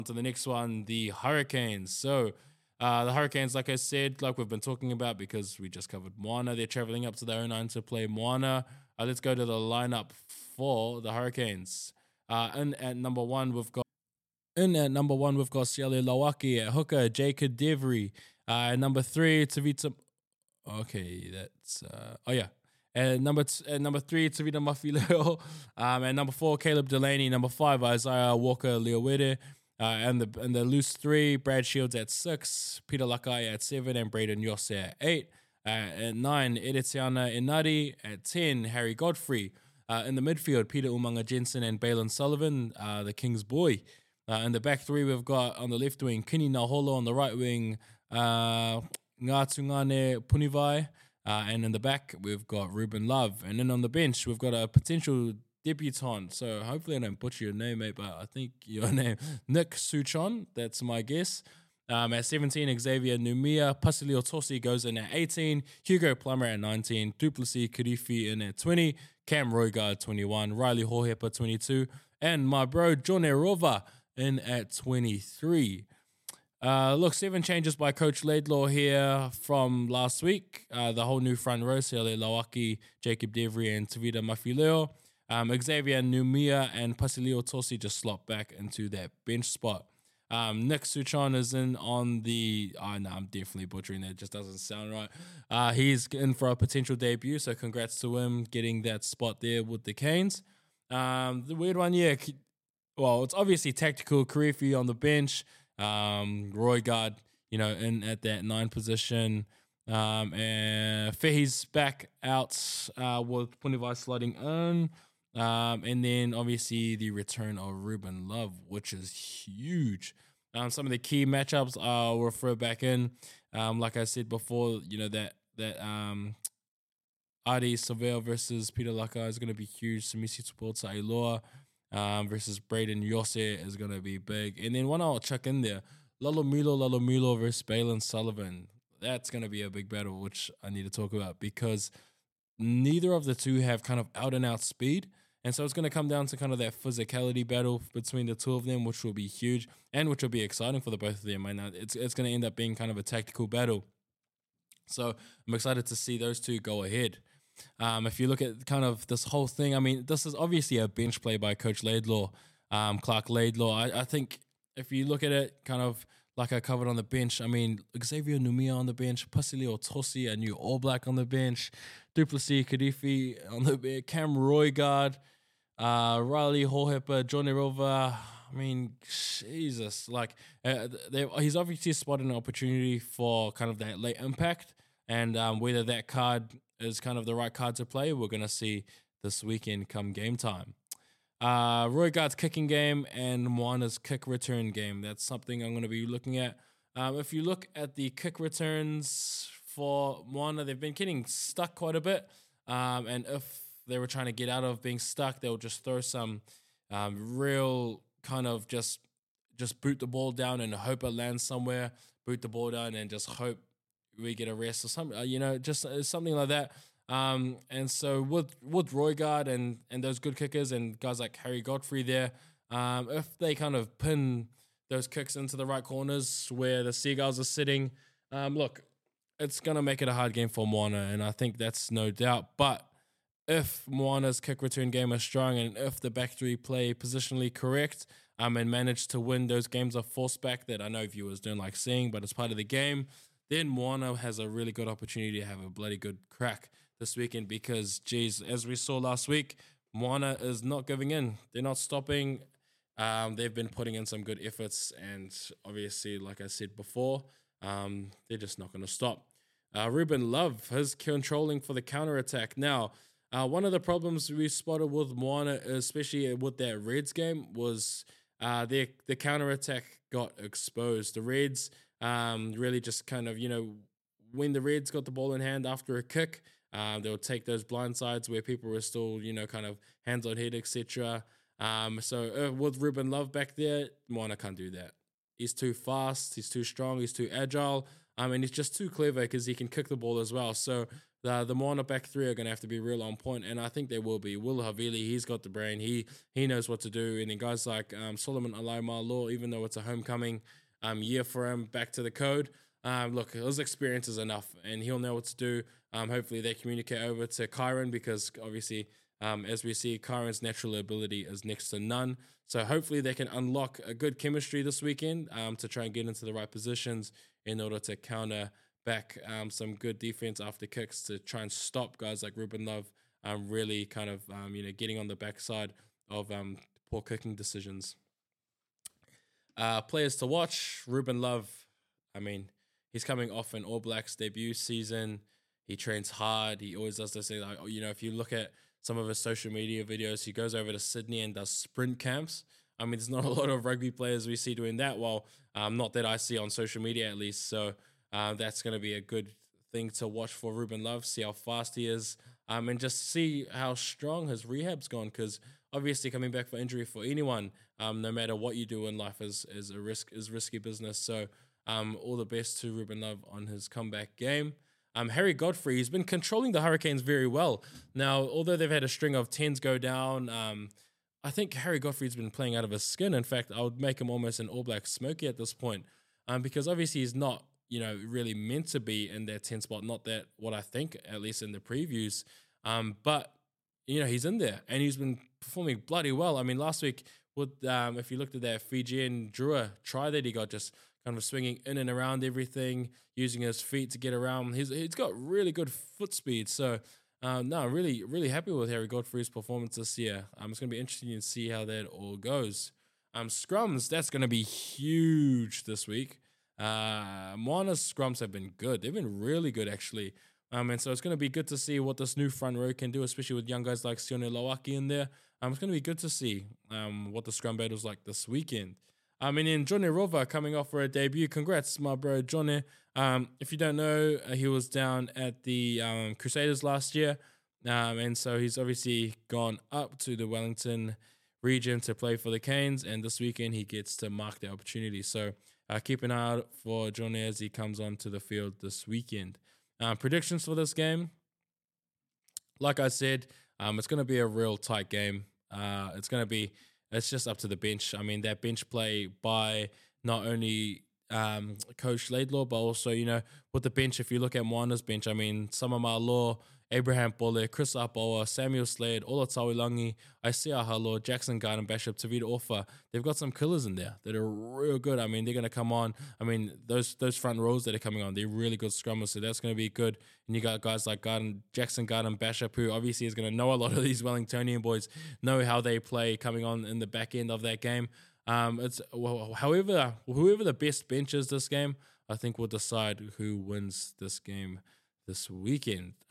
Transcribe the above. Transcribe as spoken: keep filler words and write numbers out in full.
to the next one, the Hurricanes. So uh, the Hurricanes, like I said, like we've been talking about because we just covered Moana. They're traveling up to the oh nine to play Moana. Uh, let's go to the lineup for the Hurricanes. Uh, in at number one, we've got in at number one, we've got Siale Lawaki. At hooker, Jacob Devry. Uh, at number three, Tavita. Okay, that's uh, oh yeah. And number t- at number three, Tavita Mafileo. Um, and number four, Caleb Delaney. Number five, Isaiah Walker Leowede. Uh, and the and the loose three, Brad Shields at six, Peter Lakai at seven, and Braden Yosse at eight. Uh, at nine, Editiana Inari. At ten, Harry Godfrey. Uh, in the midfield, Peter Umanga Jensen and Balin Sullivan, uh, the King's boy. Uh, in the back three, we've got on the left wing, Kini Naholo. On the right wing, uh, Ngatungane Punivai. Uh, and in the back, we've got Ruben Love. And then on the bench, we've got a potential debutant. So hopefully I don't butcher your name, mate, but I think your name, Nick Suchon. That's my guess. Um, at seventeen, Xavier Numia. Pasilio Tosi goes in at eighteen. Hugo Plummer at nineteen. Duplessis Karifi in at twenty. Cam Roygaard, twenty-one. Riley Hohepa, twenty-two. And my bro, John Erova in at twenty-three. Uh, look, seven changes by Coach Laidlaw here from last week. Uh, the whole new front row, Siale Lawaki, Jacob Devry, and Tavita Mafileo. Um, Xavier Numia and Pasilio Tosi just slot back into that bench spot. Um, Nick Suchon is in on the... Oh, no, I'm definitely butchering that. It just doesn't sound right. Uh, he's in for a potential debut, so congrats to him getting that spot there with the Canes. Um, the weird one, yeah. Well, it's obviously tactical. Karifi on the bench. Um, Roygaard, you know, in at that nine position. Um, and Fehi's back out uh, with Punivai slotting in. Um, and then obviously the return of Ruben Love, which is huge. Um, some of the key matchups uh, will throw back in. Um, like I said before, you know, that that um, Adi Savelle versus Peter Laka is going to be huge. Samisi Tupuota Ailoa um, versus Braden Yosse is going to be big. And then one I'll chuck in there, Lalo Milo, Lalo Milo versus Balin Sullivan. That's going to be a big battle, which I need to talk about because neither of the two have kind of out-and-out speed. And so it's going to come down to kind of that physicality battle between the two of them, which will be huge and which will be exciting for the both of them. And it's it's going to end up being kind of a tactical battle. So I'm excited to see those two go ahead. Um, if you look at kind of this whole thing, I mean, this is obviously a bench play by Coach Laidlaw, um, Clark Laidlaw. I, I think if you look at it kind of like I covered on the bench, I mean, Xavier Numia on the bench, Pasilio Tosi, a new All Black on the bench, Duplessis Kadifi on the bench, Cam Roygaard, uh, Riley Hohepa, Johnny Rova. I mean, Jesus, like uh, he's obviously spotted an opportunity for kind of that late impact, and um, whether that card is kind of the right card to play, we're going to see this weekend come game time. Uh, Roygaard's kicking game and Moana's kick return game. That's something I'm going to be looking at. Um, if you look at the kick returns for Moana, they've been getting stuck quite a bit. Um, and if they were trying to get out of being stuck, they'll just throw some um, real kind of just just boot the ball down and hope it lands somewhere. Boot the ball down and just hope we get a rest or something. Uh, you know, just uh, something like that. Um, and so with with Roygaard and and those good kickers and guys like Harry Godfrey there, um, if they kind of pin those kicks into the right corners where the Seagulls are sitting, um, look, it's gonna make it a hard game for Moana, and I think that's no doubt. But if Moana's kick return game is strong and if the back three play positionally correct, um, and manage to win those games of force back that I know viewers don't like seeing, but it's part of the game, then Moana has a really good opportunity to have a bloody good crack this weekend because, geez, as we saw last week, Moana is not giving in. They're not stopping. Um, they've been putting in some good efforts, and obviously, like I said before, um, they're just not going to stop. Uh, Ruben Love, his controlling for the counter-attack. Now, uh, one of the problems we spotted with Moana, especially with that Reds game, was uh, their the counter-attack got exposed. The Reds um, really just kind of, you know, when the Reds got the ball in hand after a kick, Um, they'll take those blind sides where people were still, you know, kind of hands on head, et cetera. Um, so uh, with Ruben Love back there, Moana can't do that. He's too fast, he's too strong, he's too agile. I mean, he's just too clever because he can kick the ball as well. So the the Moana back three are going to have to be real on point, and I think they will be. Will Havili, he's got the brain. He he knows what to do, and then guys like um, Solomon Alaimalo, even though it's a homecoming um, year for him, back to the code. Um, look, his experience is enough, and he'll know what to do. Um, hopefully, they communicate over to Kyron because obviously, um, as we see, Kyron's natural ability is next to none. So hopefully, they can unlock a good chemistry this weekend um, to try and get into the right positions in order to counter back um, some good defense after kicks to try and stop guys like Ruben Love um, really kind of um, you know getting on the backside of um, poor kicking decisions. Uh, players to watch: Ruben Love. I mean, he's coming off an All Blacks debut season. He trains hard. He always does this thing like, you know, if you look at some of his social media videos, he goes over to Sydney and does sprint camps. I mean, there's not a lot of rugby players we see doing that. Well, um, not that I see on social media at least. So uh, that's going to be a good thing to watch for Ruben Love, see how fast he is, um, and just see how strong his rehab's gone. Because obviously, coming back for injury for anyone, um, no matter what you do in life, is is a risk is risky business. So um, all the best to Ruben Love on his comeback game. Um, Harry Godfrey, he's been controlling the Hurricanes very well. Now, although they've had a string of tens go down, um, I think Harry Godfrey's been playing out of his skin. In fact, I would make him almost an All Black Smoky at this point, um, because obviously he's not, you know, really meant to be in that ten spot. Not that what I think, at least in the previews. Um, but you know, he's in there and he's been performing bloody well. I mean, last week, with um, if you looked at that Fijian Drua try that he got, just kind of swinging in and around everything, using his feet to get around. He's he's got really good foot speed. So, um, no, really, really happy with Harry Godfrey's performance this year. Um, it's going to be interesting to see how that all goes. Um, scrums, that's going to be huge this week. Uh, Moana's scrums have been good. They've been really good, actually. Um, and so it's going to be good to see what this new front row can do, especially with young guys like Sione Lawaki in there. Um, it's going to be good to see um, what the scrum battle's like this weekend. Um, and then Johnny Rova coming off for a debut. Congrats, my bro, Johnny. Um, if you don't know, uh, he was down at the um, Crusaders last year. Um, and so he's obviously gone up to the Wellington region to play for the Canes. And this weekend he gets to mark the opportunity. So uh, keep an eye out for Johnny as he comes onto the field this weekend. Um, predictions for this game. Like I said, um, it's going to be a real tight game. Uh, it's going to be... It's just up to the bench. I mean, that bench play by not only um, Coach Laidlaw, but also, you know, with the bench, if you look at Moana's bench, I mean, Samama Law, Abraham Pole, Chris Apoa, Samuel Slade, Ola Tawilangi, Isaiah Halo, Jackson Garden Bishop, Tavita Offa. They've got some killers in there that are real good. I mean, they're going to come on. I mean, those those front rows that are coming on, they're really good scrummers, so that's going to be good. And you got guys like Garden, Jackson Garden Bishop, who obviously is going to know a lot of these Wellingtonian boys, know how they play coming on in the back end of that game. Um, it's well, however, whoever the best bench is this game, I think will decide who wins this game this weekend.